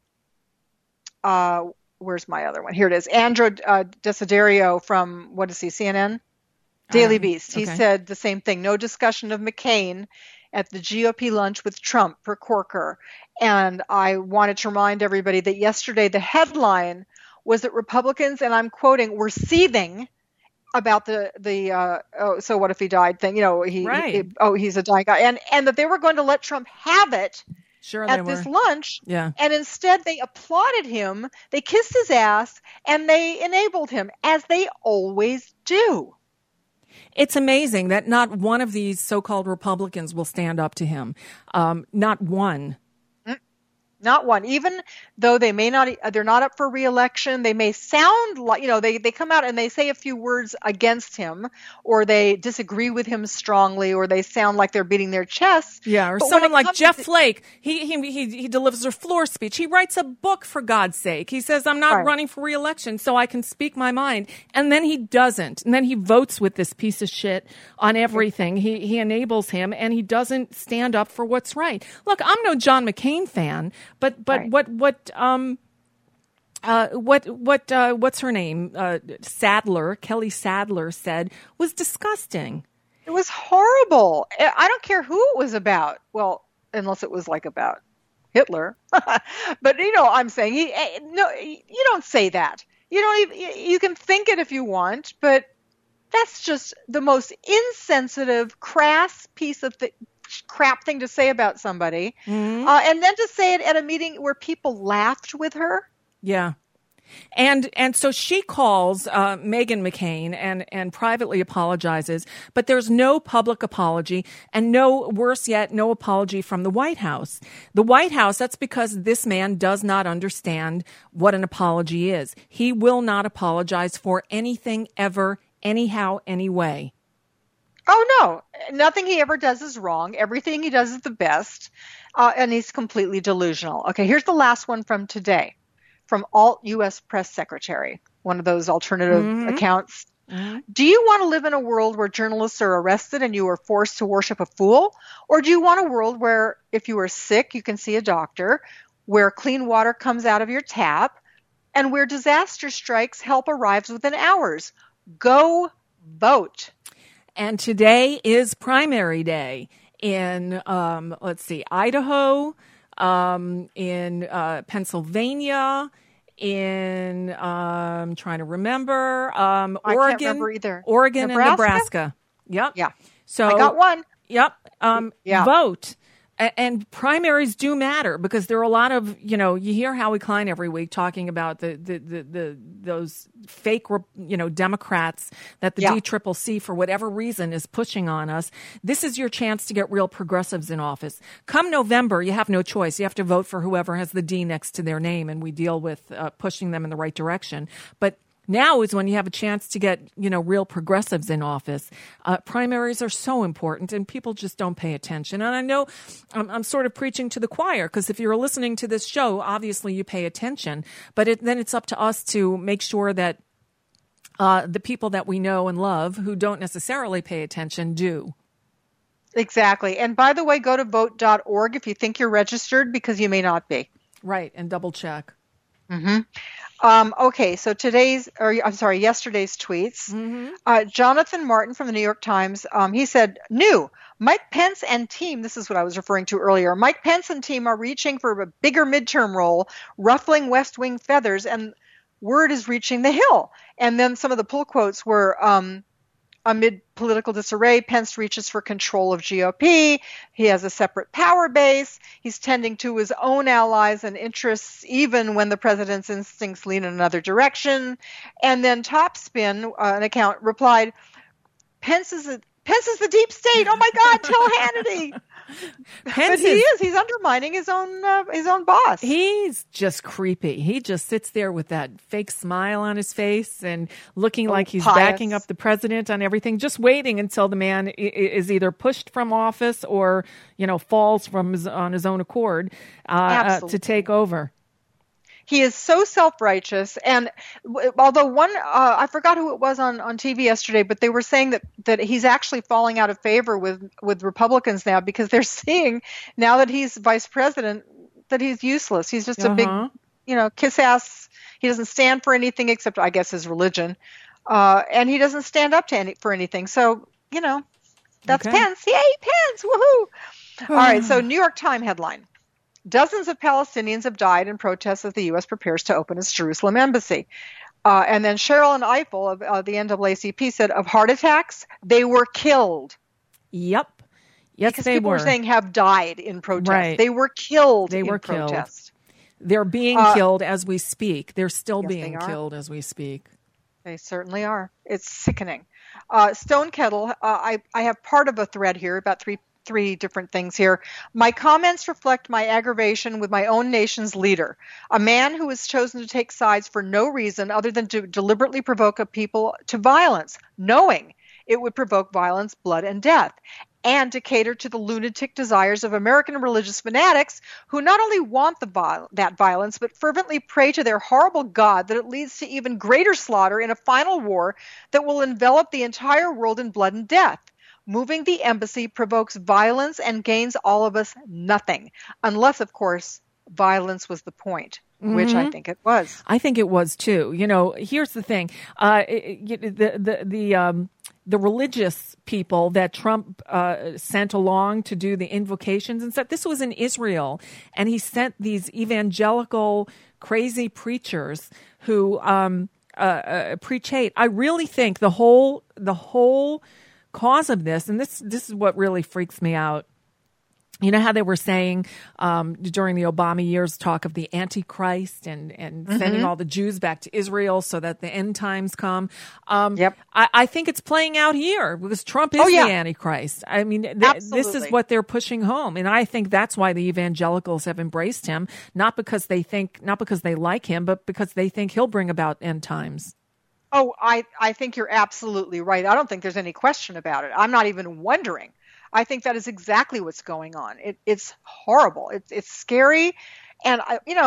where's my other one? Here it is. Andrew Desiderio from, what is he, CNN? Daily Beast. He said the same thing. No discussion of McCain at the GOP lunch with Trump per Corker. And I wanted to remind everybody that yesterday the headline was that Republicans, and I'm quoting, were seething about the so what if he died thing. He's a dying guy. And that they were going to let Trump have it at this lunch. Yeah. And instead they applauded him, they kissed his ass, and they enabled him, as they always do. It's amazing that not one of these so-called Republicans will stand up to him. Not one. Not one. Even though they may not, they're not up for re-election. They may sound like, they come out and they say a few words against him, or they disagree with him strongly, or they sound like they're beating their chests. Yeah, or someone like Jeff Flake. He delivers a floor speech. He writes a book, for God's sake. He says, I'm not running for re-election so I can speak my mind. And then he doesn't. And then he votes with this piece of shit on everything. He enables him, and he doesn't stand up for what's right. Look, I'm no John McCain fan, but what's her name? Kelly Sadler said was disgusting. It was horrible. I don't care who it was about. Well, unless it was like about Hitler. But I'm saying you don't say that. You can think it if you want, but that's just the most insensitive, crass piece of crap thing to say about somebody. And then to say it at a meeting where people laughed with her. Yeah. And so she calls Meghan McCain and privately apologizes, but there's no public apology, and worse yet, no apology from the White House. The White House, that's because this man does not understand what an apology is. He will not apologize for anything ever, anyhow, anyway. Oh, no. Nothing he ever does is wrong. Everything he does is the best. And he's completely delusional. Okay, here's the last one from today, from Alt U.S. Press Secretary, one of those alternative accounts. Do you want to live in a world where journalists are arrested and you are forced to worship a fool? Or do you want a world where if you are sick, you can see a doctor, where clean water comes out of your tap, and where disaster strikes help arrives within hours? Go vote. And today is primary day in, Idaho, in Pennsylvania, in trying to remember, Oregon, I can't remember either. Oregon and Nebraska. Yep. Yeah. So I got one. Yep. Vote. And primaries do matter because there are a lot of, you hear Howie Klein every week talking about those fake, Democrats that the DCCC, for whatever reason, is pushing on us. This is your chance to get real progressives in office. Come November, you have no choice. You have to vote for whoever has the D next to their name, and we deal with pushing them in the right direction. But now is when you have a chance to get, real progressives in office. Primaries are so important, and people just don't pay attention. And I know I'm sort of preaching to the choir, because if you're listening to this show, obviously you pay attention. But then it's up to us to make sure that the people that we know and love who don't necessarily pay attention do. Exactly. And by the way, go to vote.org if you think you're registered, because you may not be. Right. And double check. Mm-hmm. Okay, so yesterday's tweets. Jonathan Martin from the New York Times, he said, new, Mike Pence and team, this is what I was referring to earlier, Mike Pence and team are reaching for a bigger midterm role, ruffling West Wing feathers, and word is reaching the Hill. And then some of the pull quotes were, amid political disarray, Pence reaches for control of GOP. He has a separate power base. He's tending to his own allies and interests, even when the president's instincts lean in another direction. And then Topspin, an account, replied, Pence is the deep state. Oh my God, tell Hannity. But he is. He's undermining his own boss. He's just creepy. He just sits there with that fake smile on his face and looking like he's backing up the president on everything, just waiting until the man is either pushed from office or, falls on his own accord to take over. He is so self-righteous, and although I forgot who it was on TV yesterday, but they were saying that he's actually falling out of favor with Republicans now, because they're seeing now that he's vice president that he's useless. He's just a big, kiss ass. He doesn't stand for anything except, I guess, his religion, and he doesn't stand up for anything. So that's okay. Pence. Yay, Pence! Woohoo! All right. So New York Times headline. Dozens of Palestinians have died in protests as the U.S. prepares to open its Jerusalem embassy. And then Cheryl and Eiffel of the NAACP said of heart attacks, they were killed. Yep. Yes, because they people were. Were saying have died in protest. Right. They were killed They were protest. Killed. They're being killed as we speak. They're still being killed as we speak. They certainly are. It's sickening. Stone Kettle, I have part of a thread here, about three different things here. My comments reflect my aggravation with my own nation's leader, a man who has chosen to take sides for no reason other than to deliberately provoke a people to violence, knowing it would provoke violence, blood, and death, and to cater to the lunatic desires of American religious fanatics who not only want that violence, but fervently pray to their horrible God that it leads to even greater slaughter in a final war that will envelop the entire world in blood and death. Moving the embassy provokes violence and gains all of us nothing, unless, of course, violence was the point, which I think it was. I think it was too. Here's the thing: the religious people that Trump sent along to do the invocations and stuff. This was in Israel, and he sent these evangelical crazy preachers who preach hate. I really think the whole cause of this, and this is what really freaks me out. You know how they were saying during the Obama years, talk of the Antichrist and sending all the Jews back to Israel so that the end times come. Yep. I think it's playing out here because Trump is the Antichrist. I mean, this is what they're pushing home, and I think that's why the evangelicals have embraced him, not because they like him, but because they think he'll bring about end times. Oh, I think you're absolutely right. I don't think there's any question about it. I'm not even wondering. I think that is exactly what's going on. It's horrible. It's scary. And,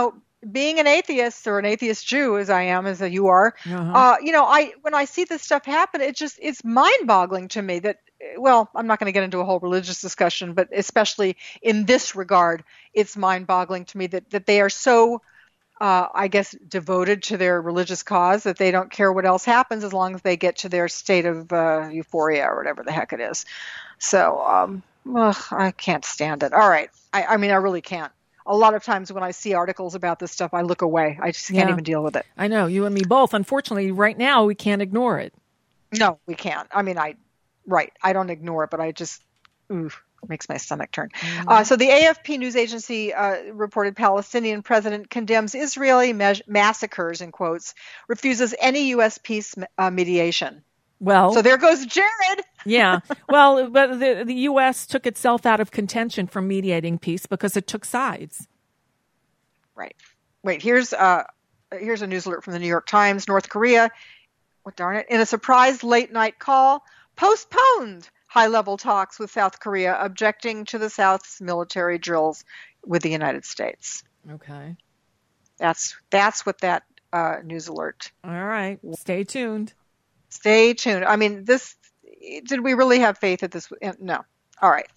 being an atheist or an atheist Jew, as I am, as you are, when I see this stuff happen, it's mind-boggling to me that, well, I'm not going to get into a whole religious discussion, but especially in this regard, it's mind-boggling to me that they are so, I guess, devoted to their religious cause that they don't care what else happens as long as they get to their state of euphoria or whatever the heck it is. So, I can't stand it. All right. I mean, I really can't. A lot of times when I see articles about this stuff, I look away. I just can't even deal with it. I know. You and me both. Unfortunately, right now, we can't ignore it. No, we can't. I mean, I don't ignore it, but I just, makes my stomach turn. Mm-hmm. So the AFP news agency reported Palestinian president condemns Israeli massacres, in quotes, refuses any U.S. peace mediation. Well, so there goes Jared. Yeah. Well, but the U.S. took itself out of contention from mediating peace because it took sides. Right. Wait, here's a news alert from the New York Times. North Korea, in a surprise late-night call, postponed high-level talks with South Korea, objecting to the South's military drills with the United States. Okay. That's what that news alert. All right. Stay tuned. Stay tuned. I mean, did we really have faith at this? No. All right.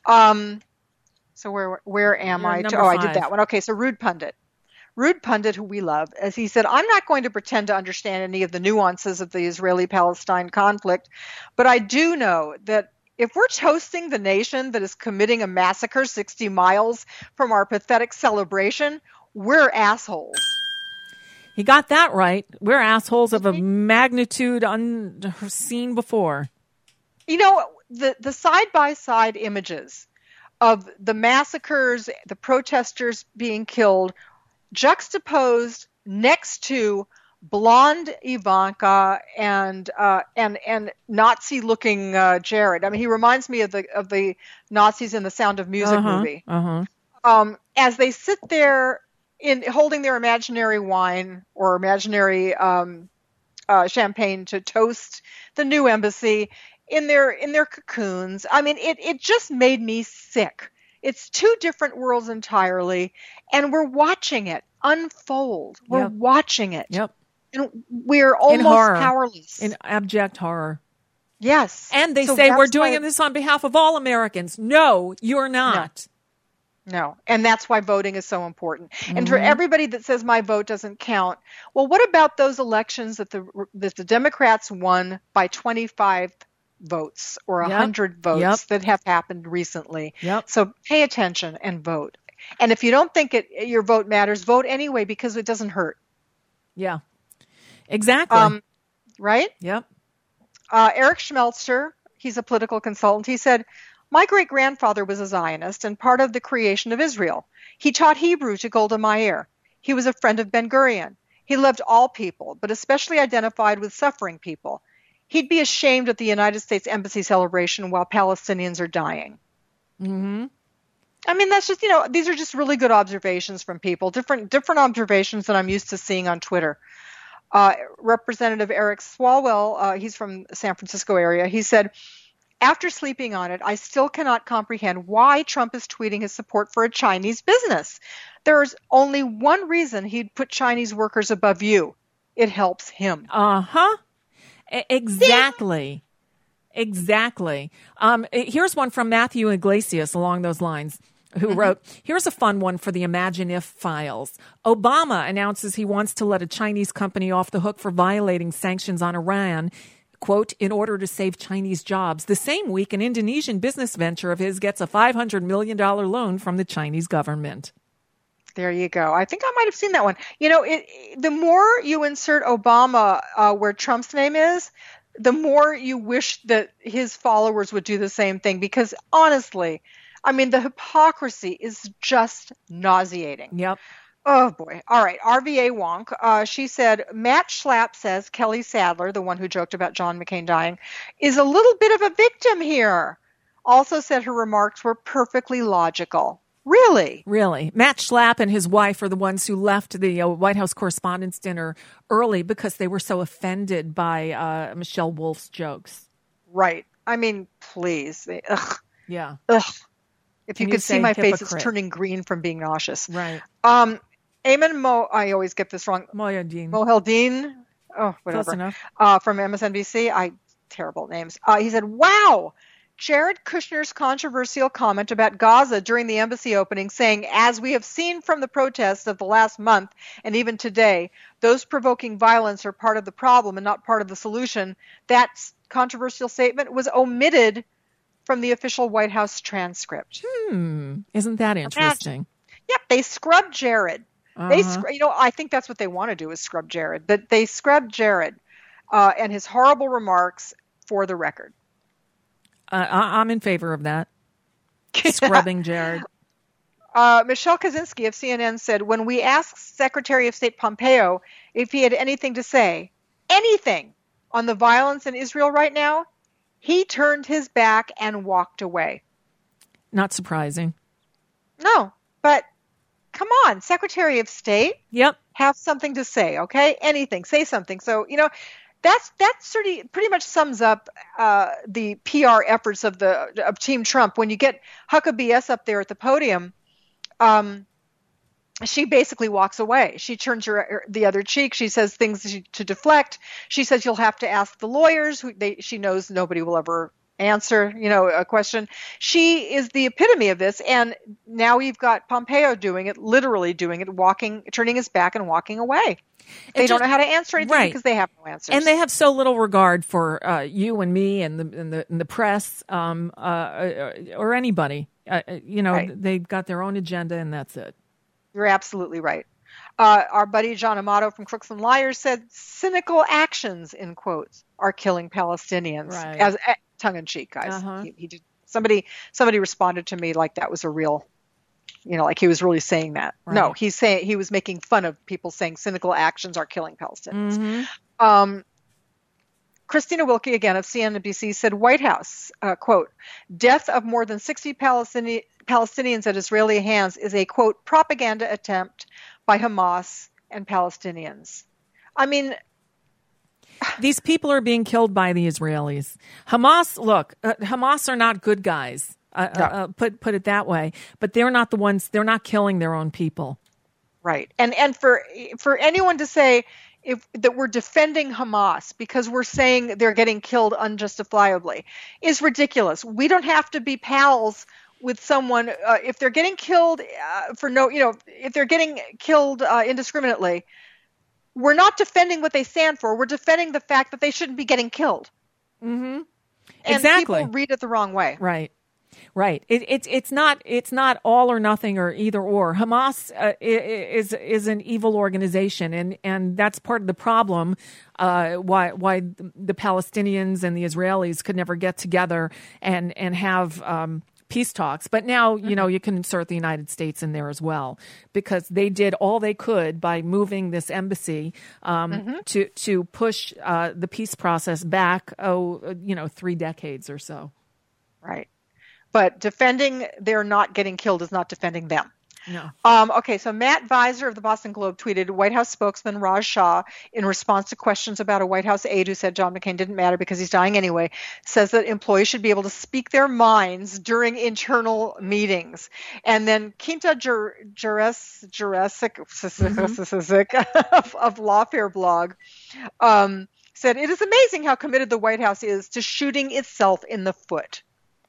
So where am I? I did that one. Okay. So Rude Pundit, who we love, as he said, I'm not going to pretend to understand any of the nuances of the Israeli-Palestine conflict, but I do know that if we're toasting the nation that is committing a massacre 60 miles from our pathetic celebration, we're assholes. He got that right. We're assholes of a magnitude unseen before. You know, the side-by-side images of the massacres, the protesters being killed, juxtaposed next to blonde Ivanka and Nazi-looking Jared. I mean, he reminds me of the Nazis in the Sound of Music movie. As they sit there holding their imaginary wine or imaginary champagne to toast the new embassy in their cocoons. I mean, it just made me sick. It's two different worlds entirely, and we're watching it unfold. We're watching it. Yep. And we're almost powerless. In abject horror. Yes. And they say we're doing this on behalf of all Americans. No, you're not. No. And that's why voting is so important. Mm-hmm. And for everybody that says my vote doesn't count, well, what about those elections that the Democrats won by 25 votes or 100 votes that have happened recently? So pay attention and vote. And if you don't think your vote matters, vote anyway because it doesn't hurt. Yeah. Exactly. Right? Yep. Eric Schmelzer, he's a political consultant. He said, my great-grandfather was a Zionist and part of the creation of Israel. He taught Hebrew to Golda Meir. He was a friend of Ben-Gurion. He loved all people, but especially identified with suffering people. He'd be ashamed at the United States Embassy celebration while Palestinians are dying. Mm-hmm. I mean, that's just, these are just really good observations from people, different observations than I'm used to seeing on Twitter. Representative Eric Swalwell, he's from the San Francisco area, he said, after sleeping on it, I still cannot comprehend why Trump is tweeting his support for a Chinese business. There's only one reason he'd put Chinese workers above you. It helps him. Exactly. Exactly. Here's one from Matthew Iglesias along those lines, who wrote, here's a fun one for the Imagine If files. Obama announces he wants to let a Chinese company off the hook for violating sanctions on Iran, quote, in order to save Chinese jobs. The same week, an Indonesian business venture of his gets a $500 million loan from the Chinese government. There you go. I think I might have seen that one. The more you insert Obama where Trump's name is, the more you wish that his followers would do the same thing. Because honestly, I mean, the hypocrisy is just nauseating. Yep. Oh, boy. All right. RVA Wonk. She said, Matt Schlapp says Kelly Sadler, the one who joked about John McCain dying, is a little bit of a victim here. Also said her remarks were perfectly logical. Really? Really. Matt Schlapp and his wife are the ones who left the White House Correspondents' Dinner early because they were so offended by Michelle Wolf's jokes. Right. I mean, please. Ugh. Yeah. Ugh. If you could see my hypocrite? face, it's turning green from being nauseous. Right. I always get this wrong. Mohiuddin. Oh, whatever. Close enough. From MSNBC. Terrible names. He said, wow, Jared Kushner's controversial comment about Gaza during the embassy opening, saying, as we have seen from the protests of the last month and even today, those provoking violence are part of the problem and not part of the solution. That controversial statement was omitted from the official White House transcript. Isn't that interesting? Yep, they scrubbed Jared. I think that's what they want to do is scrub Jared. But they scrubbed Jared and his horrible remarks for the record. I'm in favor of that. Scrubbing Jared. Michelle Kaczynski of CNN said, when we asked Secretary of State Pompeo if he had anything to say, anything on the violence in Israel right now, he turned his back and walked away. Not surprising. No, but come on, Secretary of State. Yep. Have something to say, okay? Anything. Say something. So, that pretty much sums up the PR efforts of Team Trump. When you get Huckabee S up there at the podium, she basically walks away. She turns the other cheek. She says things to deflect. She says you'll have to ask the lawyers. She knows nobody will ever answer, a question. She is the epitome of this. And now you've got Pompeo literally doing it, turning his back and walking away. They don't know how to answer anything because they have no answers. And they have so little regard for you and me and the press or anybody. They've got their own agenda and that's it. You're absolutely right. Our buddy John Amato from Crooks and Liars said cynical actions, in quotes, are killing Palestinians. Right. As tongue in cheek, guys. He did. Somebody responded to me like that was a real, like he was really saying that. Right. No, he was making fun of people saying cynical actions are killing Palestinians. Mm-hmm. Christina Wilkie, again of CNBC, said White House, quote, death of more than 60 Palestinians at Israeli hands is a, quote, propaganda attempt by Hamas and Palestinians. I mean, these people are being killed by the Israelis. Hamas are not good guys. No. Put it that way. But they're not the ones. They're not killing their own people. Right. And for anyone to say that we're defending Hamas because we're saying they're getting killed unjustifiably is ridiculous. We don't have to be pals with someone if they're getting killed if they're getting killed indiscriminately. We're not defending what they stand for. We're defending the fact that they shouldn't be getting killed. Mm-hmm. And exactly. People read it the wrong way. Right. It's not all or nothing or either or. Hamas is an evil organization, and that's part of the problem. Why the Palestinians and the Israelis could never get together and have peace talks. But now, you can insert the United States in there as well, because they did all they could by moving this embassy to push the peace process back, 3 decades or so. Right. But defending they're not getting killed is not defending them. No. Okay, so Matt Visor of the Boston Globe tweeted, White House spokesman Raj Shah, in response to questions about a White House aide who said John McCain didn't matter because he's dying anyway, says that employees should be able to speak their minds during internal meetings. And then Quinta Jurecic of Lawfare blog said, it is amazing how committed the White House is to shooting itself in the foot.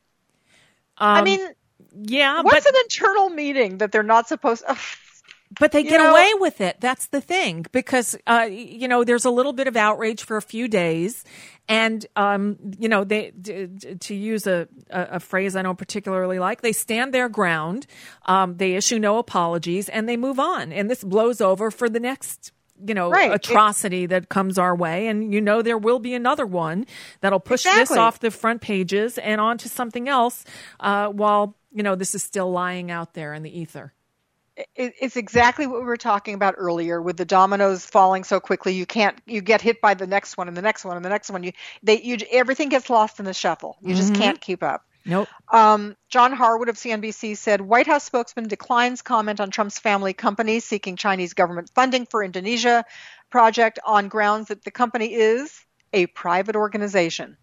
What's an internal meeting that they're not supposed to... But they get away with it. That's the thing. Because, there's a little bit of outrage for a few days. And, they, to use a phrase I don't particularly like, they stand their ground. They issue no apologies and they move on. And this blows over for the next atrocity that comes our way. And, there will be another one that'll push this off the front pages and onto something else while, this is still lying out there in the ether. It's exactly what we were talking about earlier with the dominoes falling so quickly. You get hit by the next one and the next one and the next one. Everything gets lost in the shuffle. You just can't keep up. Nope. John Harwood of CNBC said, White House spokesman declines comment on Trump's family company seeking Chinese government funding for Indonesia project on grounds that the company is a private organization.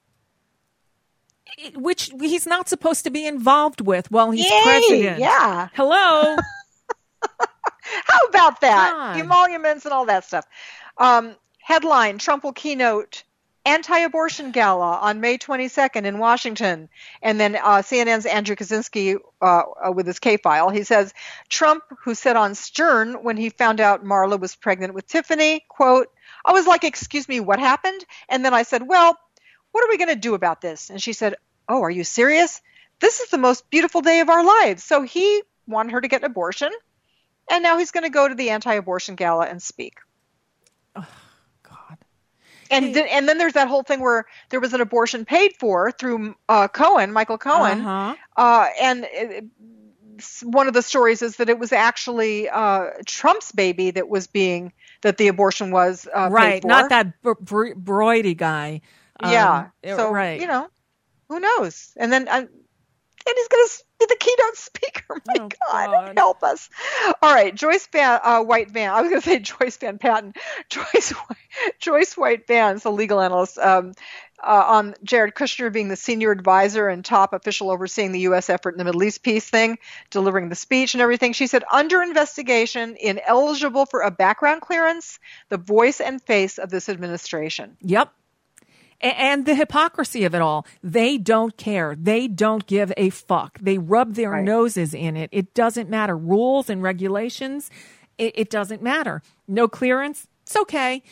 Which he's not supposed to be involved with while he's president. Yeah. Hello. How about that? God. Emoluments and all that stuff. Headline, Trump will keynote anti-abortion gala on May 22nd in Washington. And then CNN's Andrew Kaczynski with his K-file. He says, Trump, who said on Stern when he found out Marla was pregnant with Tiffany, quote, I was like, excuse me, what happened? And then I said, well, what are we going to do about this? And she said, oh, are you serious? This is the most beautiful day of our lives. So he wanted her to get an abortion. And now he's going to go to the anti-abortion gala and speak. Oh, God. And then there's that whole thing where there was an abortion paid for through Michael Cohen. And one of the stories is that it was actually Trump's baby that the abortion was right, paid for. Not that Broidy guy. Yeah. So, right. Who knows? And then he's going to be the keynote speaker. My God, help us. All right. Joyce White Van. I was going to say Joyce Van Patten. Joyce White Van's the legal analyst on Jared Kushner being the senior advisor and top official overseeing the U.S. effort in the Middle East peace thing, delivering the speech and everything. She said, under investigation, ineligible for a background clearance, the voice and face of this administration. Yep. And the hypocrisy of it all. They don't care. They don't give a fuck. They rub their noses in it. It doesn't matter. Rules and regulations, it doesn't matter. No clearance, it's okay.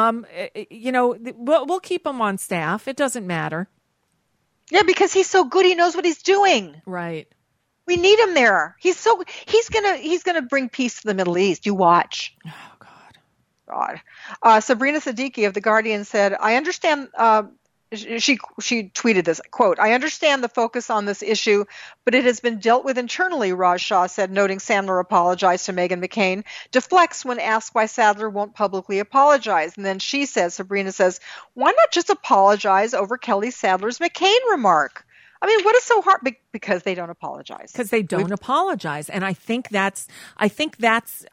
We'll keep him on staff. It doesn't matter. Yeah, because he's so good. He knows what he's doing. Right. We need him there. He's gonna bring peace to the Middle East. You watch. God. Sabrina Siddiqui of The Guardian said, I understand, she tweeted this, quote, I understand the focus on this issue, but it has been dealt with internally, Raj Shah said, noting Sandler apologized to Meghan McCain, deflects when asked why Sadler won't publicly apologize. And then Sabrina says, why not just apologize over Kelly Sadler's McCain remark? I mean, what is so hard? Because they don't apologize. Because they don't apologize, and I think that's that's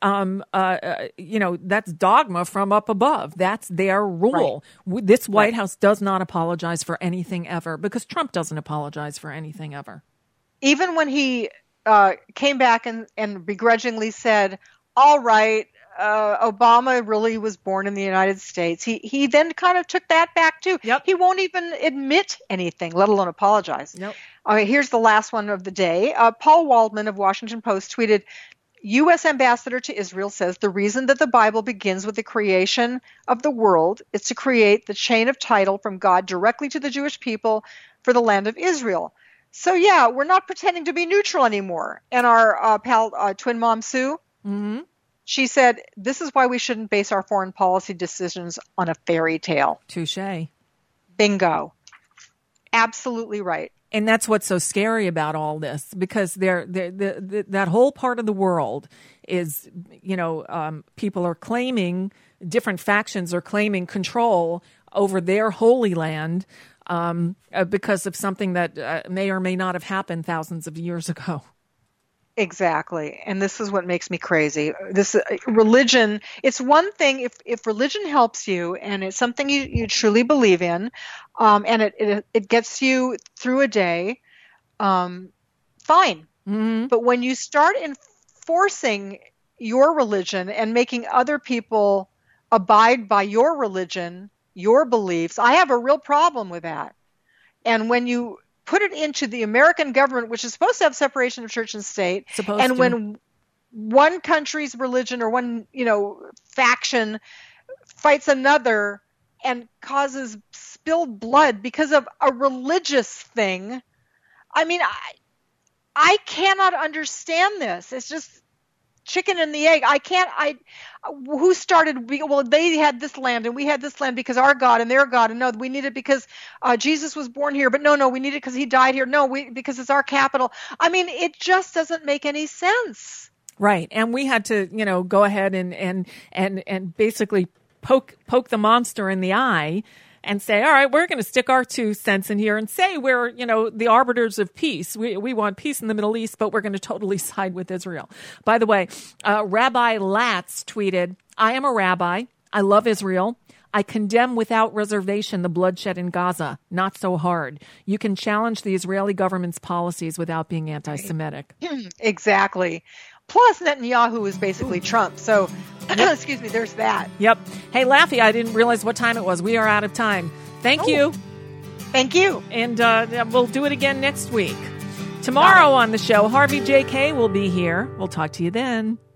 dogma from up above. That's their rule. Right. This White House does not apologize for anything ever because Trump doesn't apologize for anything ever. Even when he came back and begrudgingly said, "All right, Obama really was born in the United States," he then kind of took that back too. Yep. He won't even admit anything, let alone apologize. Nope. Here's the last one of the day. Paul Waldman of Washington Post tweeted, U.S. Ambassador to Israel says the reason that the Bible begins with the creation of the world is to create the chain of title from God directly to the Jewish people for the land of Israel. So yeah, we're not pretending to be neutral anymore. And our pal, twin mom Sue, she said, this is why we shouldn't base our foreign policy decisions on a fairy tale. Touché. Bingo. Absolutely right. And that's what's so scary about all this, because that whole part of the world is, people are claiming, different factions are claiming control over their holy land because of something that may or may not have happened thousands of years ago. Exactly. And this is what makes me crazy. This religion, it's one thing if religion helps you and it's something you truly believe in, and it gets you through a day, fine. Mm-hmm. But when you start enforcing your religion and making other people abide by your religion, your beliefs, I have a real problem with that. And when you put it into the American government, which is supposed to have separation of church and state, when one country's religion or one, faction fights another and causes spilled blood because of a religious thing, I mean, I cannot understand this. It's just chicken and the egg. Who started, well, they had this land and we had this land because our God and their God, and no, we need it because Jesus was born here, but no, we need it because he died here. No, because it's our capital. I mean, it just doesn't make any sense. Right. And we had to, go ahead and basically poke the monster in the eye and say, all right, we're going to stick our 2 cents in here and say we're, the arbiters of peace. We want peace in the Middle East, but we're going to totally side with Israel. By the way, Rabbi Latz tweeted, I am a rabbi. I love Israel. I condemn without reservation the bloodshed in Gaza. Not so hard. You can challenge the Israeli government's policies without being anti-Semitic. Exactly. Plus, Netanyahu is basically Trump. So, excuse me, there's that. Yep. Hey, Laffy, I didn't realize what time it was. We are out of time. Thank you. Thank you. And we'll do it again next week. Tomorrow on the show, Harvey J.K. will be here. We'll talk to you then.